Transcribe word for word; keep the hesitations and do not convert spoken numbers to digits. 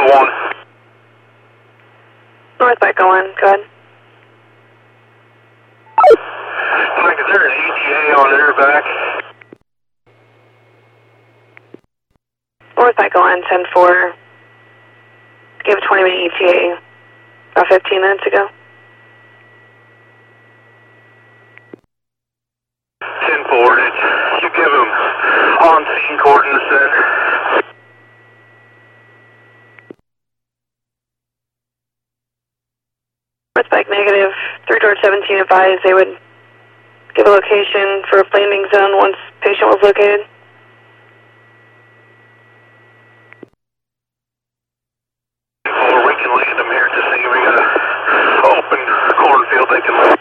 one. North Echo one, go ahead. Mike, is there an E T A on their back? North Echo one, ten four. Gave a twenty minute E T A about fifteen minutes ago. ten four, did you give them on-scene coordinates then? North Pike negative, three George seventeen advised they would give a location for a landing zone once patient was located. Or we can land them here to see we got an open cornfield they can land.